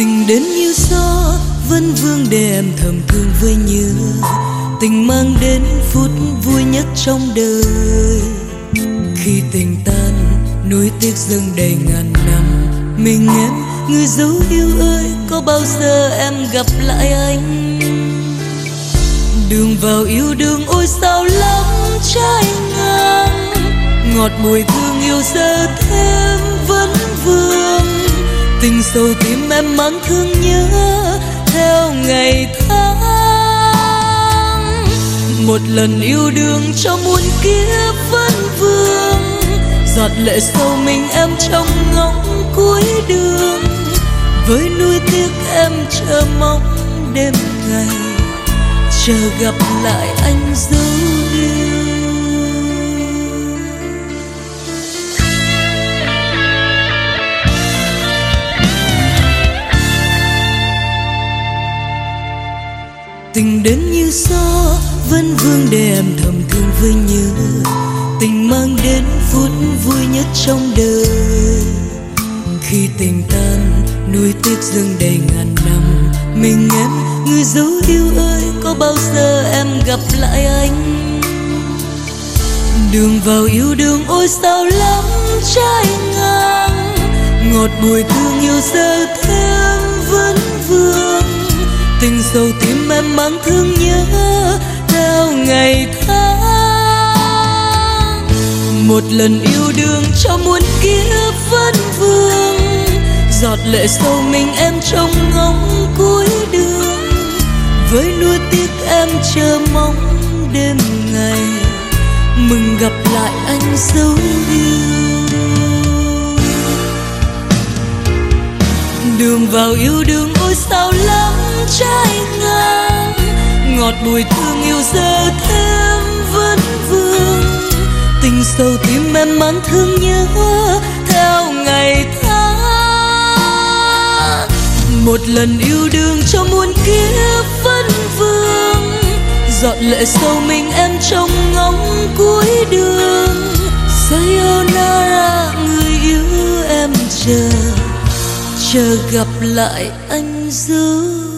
Tình đến như gió vẫn vương để em thầm thương với nhớ. Tình mang đến phút vui nhất trong đời. Khi tình tan nuối tiếc dâng đầy ngàn năm. Mình em người dấu yêu ơi, có bao giờ em gặp lại anh? Đường vào yêu đương ôi sao lắm trái ngang. Ngọt mùi thương yêu giờ thêm vẫn vương. Tình sâu tim em mang thương nhớ theo ngày tháng. Một lần yêu đương cho muôn kiếp vẫn vương. Giọt lệ sâu mình em trong ngóng cuối đường. Với nuối tiếc em chờ mong đêm ngày, chờ gặp lại anh dấu yêu. Tình đến như gió vẫn vương để em thầm thương với nhớ. Tình mang đến phút vui nhất trong đời. Khi tình tan nuối tiếc dâng đầy ngàn năm. Mình em người dấu yêu ơi, có bao giờ em gặp lại anh? Đường vào yêu đương ôi sao lắm trái ngang. Ngọt bùi thương yêu giờ thêm vẫn vương. Tình sâu tim em mang thương nhớ theo ngày tháng. Một lần yêu đương cho muôn kiếp vẫn vương. Giọt lệ sâu mình em trong ngóng cuối đường. Với nuối tiếc em chờ mong đêm ngày, mừng gặp lại anh dấu yêu. Đường vào yêu đương ôi sao lắm trái ngang. Ngọt bùi thương yêu giờ thêm vẫn vương. Tình sâu tim em mang thương nhớ theo ngày tháng. Một lần yêu đương cho muôn kiếp vẫn vương. Giọt lệ sâu mình em trong ngóng cuối đường. Sayonara người yêu em chờ gặp lại anh dấu